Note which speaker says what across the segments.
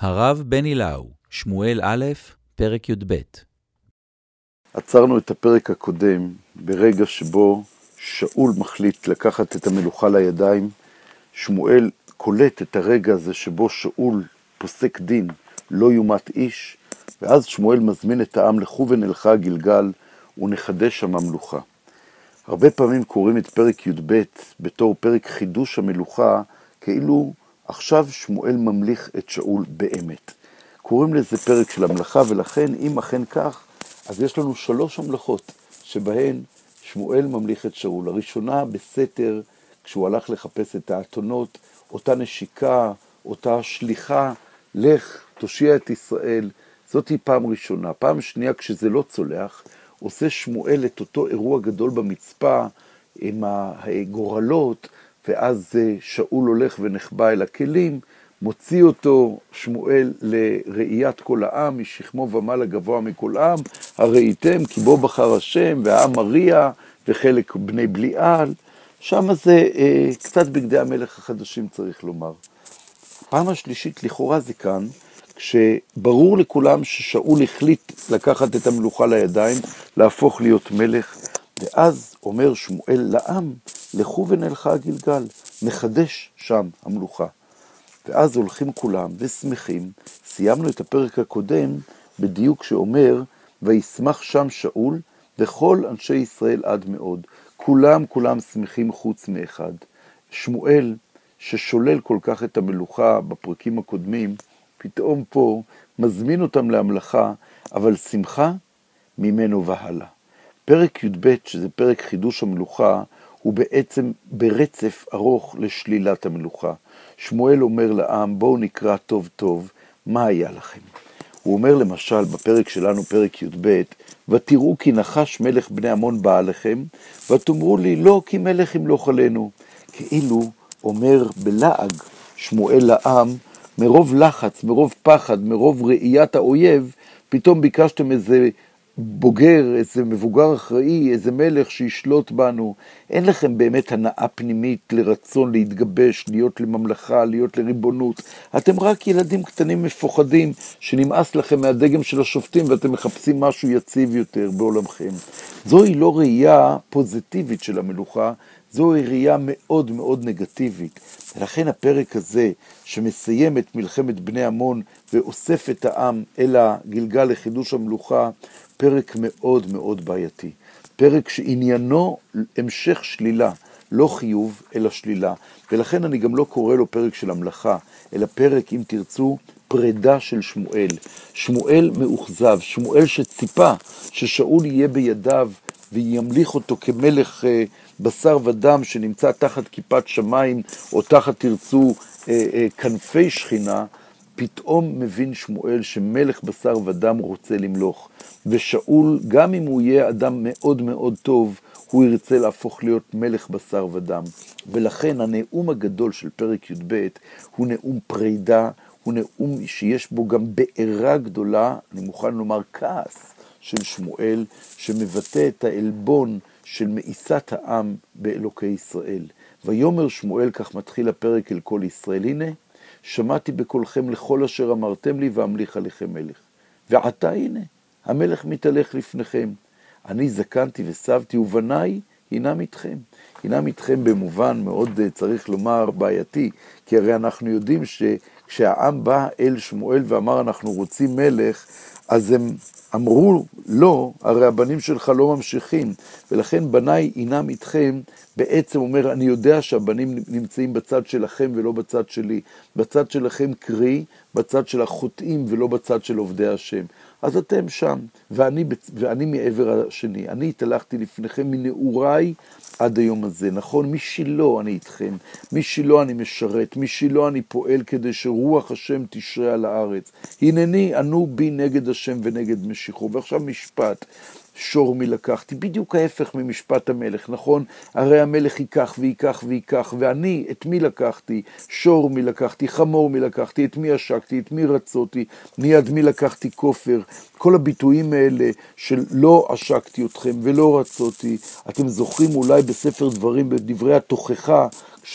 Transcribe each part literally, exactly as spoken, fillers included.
Speaker 1: הרב בני לאו, שמואל א', פרק י"ב.
Speaker 2: עצרנו את הפרק הקודם ברגע שבו שאול מחליט לקחת את המלוכה לידיים. שמואל קולט את הרגע הזה שבו שאול פוסק דין, לא יומת איש, ואז שמואל מזמין את העם לכו ונלכה גלגל ונחדש שם המלוכה. הרבה פעמים קוראים את פרק י"ב בתור פרק חידוש המלוכה, כאילו עכשיו שמואל ממליך את שאול באמת. קוראים לזה פרק של המלאכה, ולכן אם אכן כך, אז יש לנו שלוש המלאכות שבהן שמואל ממליך את שאול. הראשונה בסתר, כשהוא הלך לחפש את האתונות, אותה נשיקה, אותה שליחה, לך, תושיע את ישראל. זאת היא פעם ראשונה. פעם שנייה, כשזה לא צולח, עושה שמואל את אותו אירוע גדול במצפה עם הגורלות, ואז שאול הולך ונחבא אל הכלים, מוציא אותו שמואל לראיית כל העם, משכמו ומעלה גבוה מכל העם, הראיתם כי בו בחר השם, והעם מריע, וחלק בני בליעל. שם זה אה, קצת בגדי המלך החדשים צריך לומר. פעם השלישית לכאורה זה כאן, כשברור לכולם ששאול החליט לקחת את המלוכה לידיים, להפוך להיות מלך, ואז אומר שמואל לעם, לכו ונלכה גלגל, נחדש שם המלוכה. ואז הולכים כולם ושמחים. סיימנו את הפרק הקודם בדיוק שאומר, וישמח שם שאול וכל אנשי ישראל עד מאוד. כולם כולם שמחים חוץ מאחד. שמואל ששולל כל כך את המלוכה בפרקים הקודמים, פתאום פה מזמין אותם להמלכה, אבל שמחה ממנו והלאה. פרק י"ב, שזה פרק חידוש המלוכה, הוא בעצם ברצף ארוך לשלילת המלוכה. שמואל אומר לעם, בואו נקרא טוב טוב, מה היה לכם? הוא אומר למשל בפרק שלנו, פרק י"ב, ותראו כי נחש מלך בני עמון בא עליכם, ותאמרו לי, לא כי מלך ימלוך עלינו. כאילו אומר בלעג שמואל לעם, מרוב לחץ, מרוב פחד, מרוב ראיית האויב, פתאום ביקשתם איזה בוגר, איזה מבוגר אחראי, איזה מלך שישלוט בנו. אין לכם באמת הנאה פנימית לרצון להתגבש, להיות לממלכה, להיות לריבונות. אתם רק ילדים קטנים מפוחדים, שנמאס לכם מהדגם של השופטים, ואתם מחפשים משהו יציב יותר בעולמכם. זוהי לא ראייה פוזיטיבית של המלוכה, זוהי ראייה מאוד מאוד נגטיבית. ולכן הפרק הזה, שמסיים את מלחמת בני עמון, ואוסף את העם אל הגלגל לחידוש המלוכה, פרק מאוד מאוד בעייתי. פרק שעניינו המשך שלילה, לא חיוב, אלא שלילה. ולכן אני גם לא קורא לו פרק של המלאכה, אלא פרק, אם תרצו, פרידה של שמואל. שמואל מאוכזב, שמואל שציפה ששאול יהיה בידיו, וימליך אותו כמלך אה, בשר ודם שנמצא תחת כיפת שמיים, או תחת תרצו אה, אה, כנפי שכינה. פתאום מבין שמואל שמלך בשר ודם רוצה למלוך, ושאול, גם אם הוא יהיה אדם מאוד מאוד טוב, הוא ירצה להפוך להיות מלך בשר ודם. ולכן הנאום הגדול של פרק י"ב הוא נאום פרידה, הוא נאום שיש בו גם בעירה גדולה, אני מוכן לומר כעס של שמואל, שמבטא את העלבון של מאיסת העם באלוקי ישראל. ויאמר שמואל, כך מתחיל הפרק אל כל ישראל, הנה, שמעתי בקולכם לכל אשר אמרתם לי ואמליך עליכם מלך. ועתה הנה, המלך מתהלך לפניכם. אני זקנתי וסבתי ובניי הינם איתכם. הינם איתכם במובן מאוד צריך לומר בעייתי, כי הרי אנחנו יודעים שכשהעם בא אל שמואל ואמר אנחנו רוצים מלך, אז הם אמרו לא, הרי הבנים שלך לא ממשיכים, ולכן בניי הינם איתכם, בעצם אומר, אני יודע שהבנים נמצאים בצד שלכם ולא בצד שלי, בצד שלכם קרי, בצד של החוטאים ולא בצד של עובדי השם. אז אתם שם, ואני, ואני מעבר השני, אני התהלכתי לפניכם מנעוריי עד היום הזה, נכון? משילה אני איתכם, משילה אני משרת, משילה אני פועל כדי שרוח השם תשרה על הארץ. הנני ענו בי נגד השם ונגד משיחו. ועכשיו משפט, שור מי לקחתי, בדיוק ההפך ממשפט המלך, נכון? הרי המלך ייקח ויקח ויקח, ואני את מי לקחתי? שור מי לקחתי, חמור מי לקחתי, את מי עשקתי, את מי רצותי, מיד מי לקחתי כופר. כל הביטויים האלה של לא עשקתי אתכם ולא רצותי, אתם זוכרים אולי בספר דברים, בדברי התוכחה,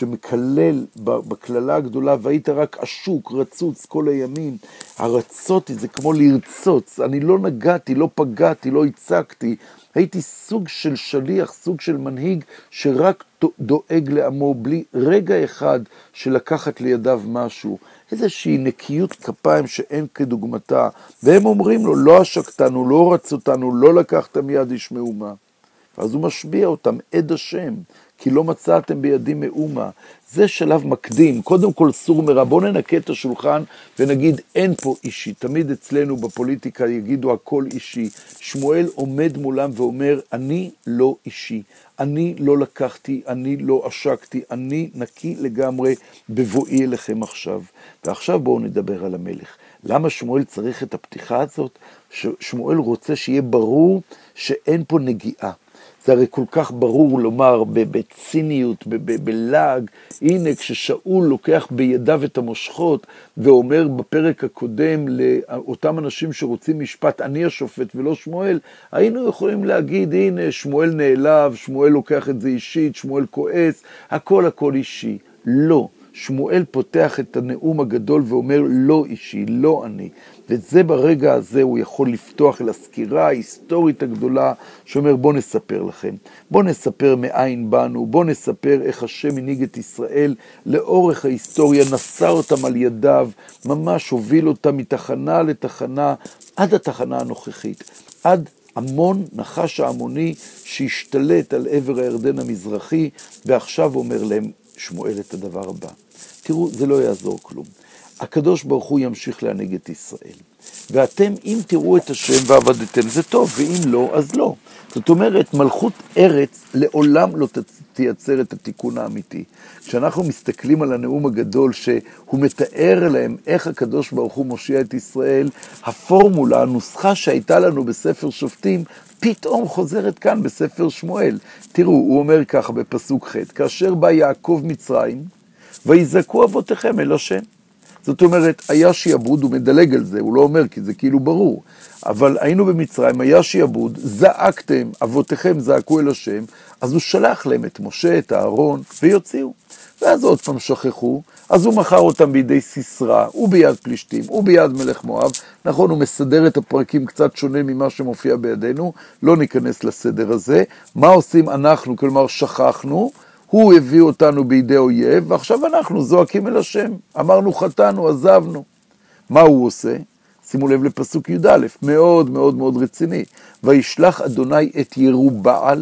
Speaker 2: שמקלל בכללה הגדולה, והיית רק עשוק, רצוץ כל הימים. הרצותי זה כמו לרצוץ, אני לא נגעתי, לא פגעתי, לא הצקתי, הייתי סוג של שליח, סוג של מנהיג, שרק דואג לעמו, בלי רגע אחד של לקחת לידיו משהו, איזושהי נקיות כפיים שאין כדוגמתה, והם אומרים לו, לא עשקתנו, לא רצותנו, לא לקחת מיד איש מאומה. אז הוא משביע אותם, עד השם, כי לא מצאתם בידי מאומה. זה שלב מקדים, קודם כל סור מרע, בוא ננקה את השולחן ונגיד אין פה אישי, תמיד אצלנו בפוליטיקה יגידו הכל אישי, שמואל עומד מולם ואומר אני לא אישי, אני לא לקחתי, אני לא עשקתי, אני נקי לגמרי בבואי אליכם עכשיו. ועכשיו בואו נדבר על המלך. למה שמואל צריך את הפתיחה הזאת? שמואל רוצה שיהיה ברור שאין פה נגיעה. זה הרי כל כך ברור לומר בציניות, בלעג, הנה כששאול לוקח בידיו את המושכות ואומר בפרק הקודם לאותם אנשים שרוצים משפט, אני השופט ולא שמואל, היינו יכולים להגיד הנה שמואל נעלב, שמואל לוקח את זה אישית, שמואל כועס, הכל הכל אישי. לא. שמואל פותח את הנאום הגדול ואומר לא אישי, לא אני. וזה ברגע הזה הוא יכול לפתוח לסקירה ההיסטורית הגדולה שאומר בוא נספר לכם. בוא נספר מאין באנו, בוא נספר איך השם הנהיג את ישראל לאורך ההיסטוריה, נשא אותם על ידיו, ממש הוביל אותם מתחנה לתחנה עד התחנה הנוכחית. עד המון נחש העמוני שהשתלט על עבר הירדן המזרחי, ועכשיו אומר להם שמואל את הדבר הבא. תראו, זה לא יעזור כלום. הקדוש ברוך הוא ימשיך להנהיג את ישראל. ואתם, אם תראו את השם ועבדתם, זה טוב, ואם לא, אז לא. זאת אומרת, מלכות ארץ לעולם לא תייצר את התיקון האמיתי. כשאנחנו מסתכלים על הנאום הגדול שהוא מתאר להם איך הקדוש ברוך הוא מושיע את ישראל, הפורמולה, הנוסחה שהייתה לנו בספר שופטים, פתאום חוזרת כאן בספר שמואל. תראו, הוא אומר ככה בפסוק ח' כאשר בא יעקב מצרים, ויזעקו אבותיכם אל השם. זאת אומרת, היה שיעבוד, הוא מדלג על זה, הוא לא אומר כי זה כאילו ברור, אבל היינו במצרים, היה שיעבוד, זעקתם, אבותיכם זעקו אל השם, אז הוא שלח להם את משה, את הארון, ויוציאו. ואז עוד פעם שכחו, אז הוא מכר אותם בידי סיסרא, וביד פלישתים, וביד מלך מואב. נכון, הוא מסדר את הפרקים קצת שונה ממה שמופיע בידינו, לא ניכנס לסדר הזה. מה עושים אנחנו? כלומר, שכחנו, הוא הביא אותנו בידי אויב, ועכשיו אנחנו זועקים אל השם. אמרנו חטאנו, עזבנו. מה הוא עושה? שימו לב לפסוק י' א', מאוד מאוד מאוד רציני. וישלח אדוני את ירובעל,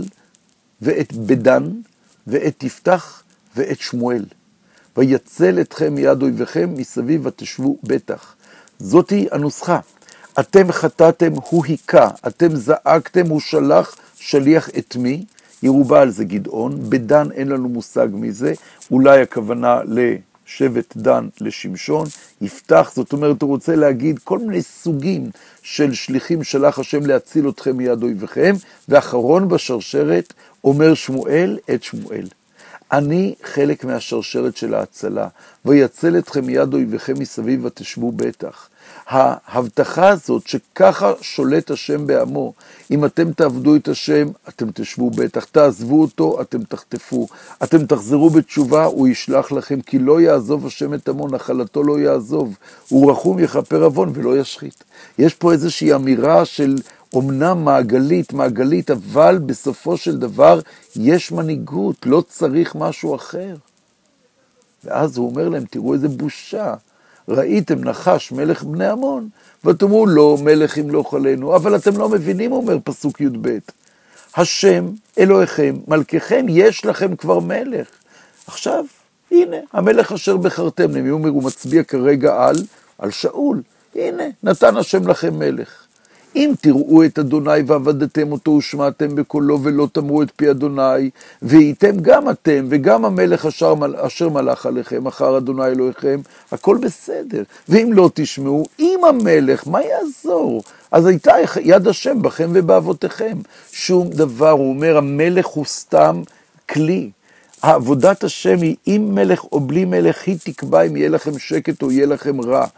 Speaker 2: ואת בדן, ואת יפתח, ואת שמואל. ויצל אתכם מיד אויביכם, מסביב ותשבו בטח. זאתי הנוסחה. אתם חטאתם, הוא היכה. אתם זעקתם, הוא שלח שליח את מי? ירובעל זה גדעון, בדן אין לנו מושג מזה, אולי הכוונה לשבט דן לשמשון, יפתח, זאת אומרת הוא רוצה להגיד כל מיני סוגים של שליחים שלח השם להציל אתכם מיד אויביכם, ואחרון בשרשרת אומר שמואל את שמואל. אני חלק מהשרשרת של ההצלה, ויצל אתכם מיד אויביכם מסביב ותשבו בטח. ההבטחה הזאת שככה שולט השם בעמו, אם אתם תעבדו את השם, אתם תשבו בטח, תעזבו אותו, אתם תחטפו, אתם תחזרו בתשובה, הוא ישלח לכם, כי לא יעזוב השם את עמו, נחלתו לא יעזוב, הוא רחום יכפר עוון ולא ישחית. יש פה איזושהי אמירה של אומנם מעגלית, מעגלית, אבל בסופו של דבר יש מנהיגות, לא צריך משהו אחר. ואז הוא אומר להם, תראו איזה בושה, ראיתם נחש מלך בני עמון, ותאמרו לא מלך ימלוך עלינו, אבל אתם לא מבינים, אומר פסוק י' ב' השם אלוהיכם, מלככם, יש לכם כבר מלך. עכשיו, הנה, המלך אשר בחרתם, למי הוא אומר, הוא מצביע כרגע על, על שאול, הנה, נתן השם לכם מלך. אם תראו את אדוני ועבדתם אותו ושמעתם בקולו ולא תמרו את פי אדוני, והייתם גם אתם וגם המלך אשר, אשר מלך עליכם אחר אדוני אלוהיכם, הכל בסדר. ואם לא תשמעו, אם המלך, מה יעזור? אז הייתה יד השם בכם ובאבותיכם. שום דבר, הוא אומר, המלך הוא סתם כלי. העבודת השם היא עם מלך או בלי מלך, היא תקבע אם יהיה לכם שקט או יהיה לכם רע.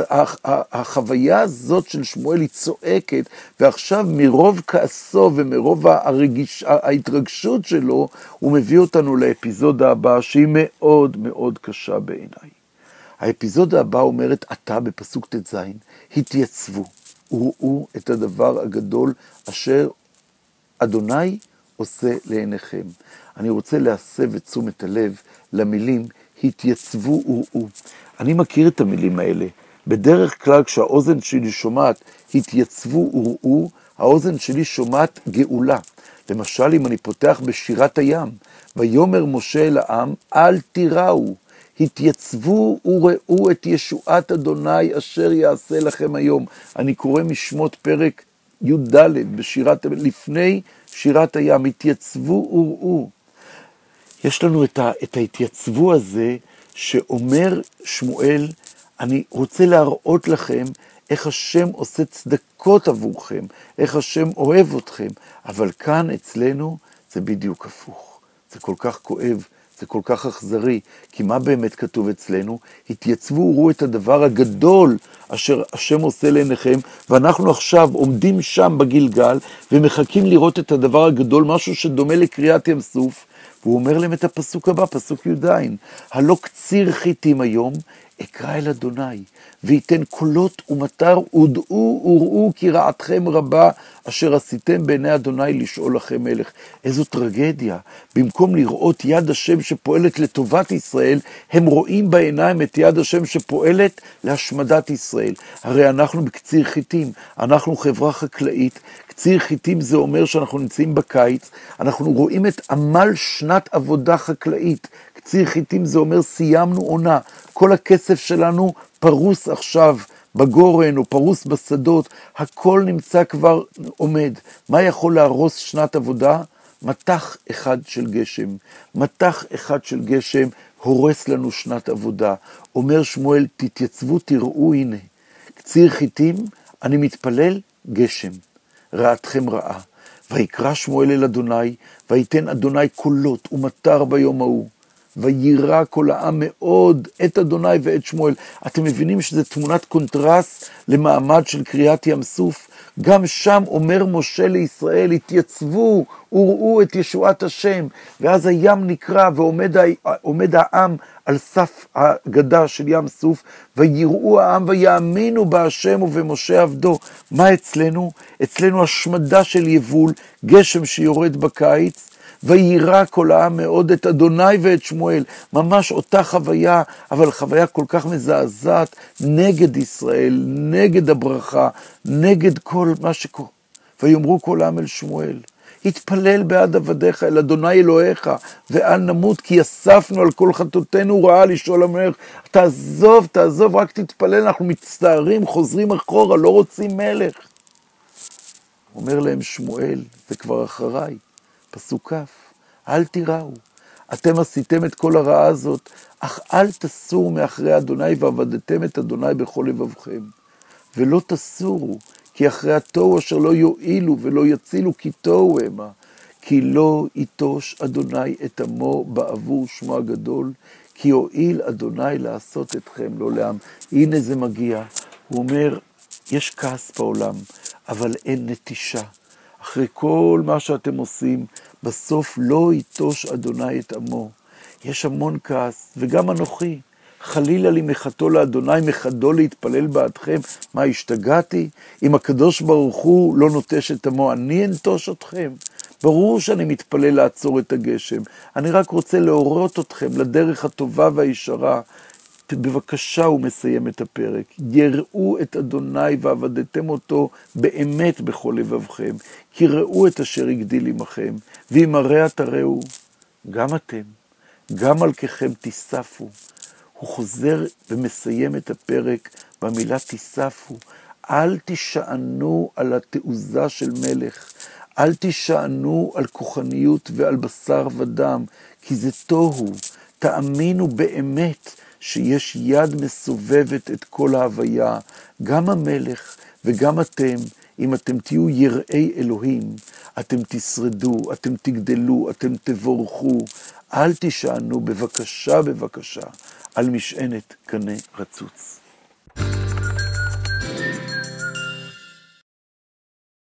Speaker 2: החוויה הזאת של שמואל היא צועקת, ועכשיו מרוב כעסו ומרוב הרגיש, ההתרגשות שלו, הוא מביא אותנו לאפיזודה הבאה שהיא מאוד מאוד קשה בעיניי. האפיזודה הבאה אומרת, אתה בפסוק ט"ז, התייצבו, וראו את הדבר הגדול אשר אדוני עושה לעיניכם. אני רוצה להסב את תשומת הלב למילים, התייצבו וראו. אני מכיר את המילים האלה. בדרך כלל כשהאוזן שלי שומעת, התייצבו וראו, האוזן שלי שומעת גאולה. למשל, אם אני פותח בשירת הים, ויאמר משה אל העם, אל תיראו, התייצבו וראו את ישועת אדוני אשר יעשה לכם היום. אני קורא משמות פרק י"ד בשירת, לפני שירת הים, התייצבו וראו. יש לנו את, ה, את ההתייצבו הזה שאומר שמואל, אני רוצה להראות לכם איך השם עושה צדקות עבורכם, איך השם אוהב אתכם, אבל כאן אצלנו זה בדיוק הפוך. זה כל כך כואב, זה כל כך אכזרי, כי מה באמת כתוב אצלנו? התייצבו וראו את הדבר הגדול אשר השם עושה לעיניכם, ואנחנו עכשיו עומדים שם בגלגל, ומחכים לראות את הדבר הגדול, משהו שדומה לקריאת ים סוף, והוא אומר להם את הפסוק הבא, פסוק י"ד, הלא קציר חיתים היום, אקרא אל אדוני, ויתן קולות ומטר, ודעו וראו כי רעתכם רבה, אשר עשיתם בעיני אדוני לשאול לכם מלך. איזו טרגדיה. במקום לראות יד השם שפועלת לטובת ישראל, הם רואים בעיניים את יד השם שפועלת להשמדת ישראל. הרי אנחנו בקציר חיתים, אנחנו חברה חקלאית, קציר חיתים זה אומר שאנחנו נמצאים בקיץ, אנחנו רואים את עמל שנת עבודה חקלאית. קציר חיתים זה אומר סיימנו עונה, כל הכסף שלנו פרוס עכשיו בגורן או פרוס בשדות, הכל נמצא כבר עומד. מה יכול להרוס שנת עבודה? מתח אחד של גשם. מתח אחד של גשם הורס לנו שנת עבודה. אומר שמואל, תתייצבו, תראו, הנה. קציר חיתים, אני מתפלל, גשם. רעתכם רעה. ויקרא שמואל אל אדוני, ויתן אדוני קולות ומטר ביום ההוא. וירא כל העם מאוד את אדוני ואת שמואל. אתם מבינים שזה תמונת קונטרסט למעמד של קריאת ים סוף? גם שם אומר משה לישראל, התייצבו וראו את ישועת השם, ואז הים נקרא ועומד העם על סף הגדה של ים סוף, ויראו העם ויאמינו בהשם ובמשה עבדו. מה אצלנו? אצלנו השמדה של יבול, גשם שיורד בקיץ, וירא כל העם מאוד את אדוני ואת שמואל. ממש אותה חוויה, אבל חוויה כל כך מזעזעת נגד ישראל, נגד הברכה, נגד כל מה שקורה. ויאמרו כל העם אל שמואל, התפלל בעד עבדיך אל אדוני אלוהיך, ואל נמות, כי אספנו על כל חטאותינו רעה לשאול המלך. תעזוב, תעזוב, רק תתפלל, אנחנו מצטערים, חוזרים אחורה, לא רוצים מלך. אומר להם שמואל, זה כבר אחריי. פסוק כף, אל תיראו, אתם עשיתם את כל הרעה הזאת, אך אל תסורו מאחרי אדוני, ועבדתם את אדוני בכל לבבכם. ולא תסורו, כי אחרי התוהו אשר לא יועילו ולא יצילו, כי תוהו המה. כי לא יטוש אדוני את עמו בעבור שמו הגדול, כי הועיל אדוני לעשות אתכם לא לעם. הנה זה מגיע, הוא אומר, יש כעס בעולם, אבל אין נטישה. אחרי כל מה שאתם עושים, בסוף לא יטוש אדוני את עמו. יש המון כעס, וגם אנוכי. חלילה לי מחתו לאדוני, מחדו להתפלל בעדכם. מה, השתגעתי? אם הקדוש ברוך הוא לא נוטש את עמו, אני אנטוש אתכם. ברור שאני מתפלל לעצור את הגשם. אני רק רוצה להורות אתכם לדרך הטובה והישרה. בבקשה הוא מסיים את הפרק. יראו את אדוני ועבדתם אותו באמת בכל לבבכם. כי ראו את אשר הגדיל עמכם. ואם הרע תראו, גם אתם, גם מלככם תיספו. הוא חוזר ומסיים את הפרק במילה תיספו. אל תשענו על התעוזה של מלך, אל תשענו על כוחניות ועל בשר ודם, כי זה תוהו. תאמינו באמת שיש יד מסובבת את כל ההוויה, גם המלך וגם אתם. אם אתם תהיו יראי אלוהים, אתם תשרדו, אתם תגדלו, אתם תבורכו. אל תשענו בבקשה, בבקשה, על משענת קנה רצוץ.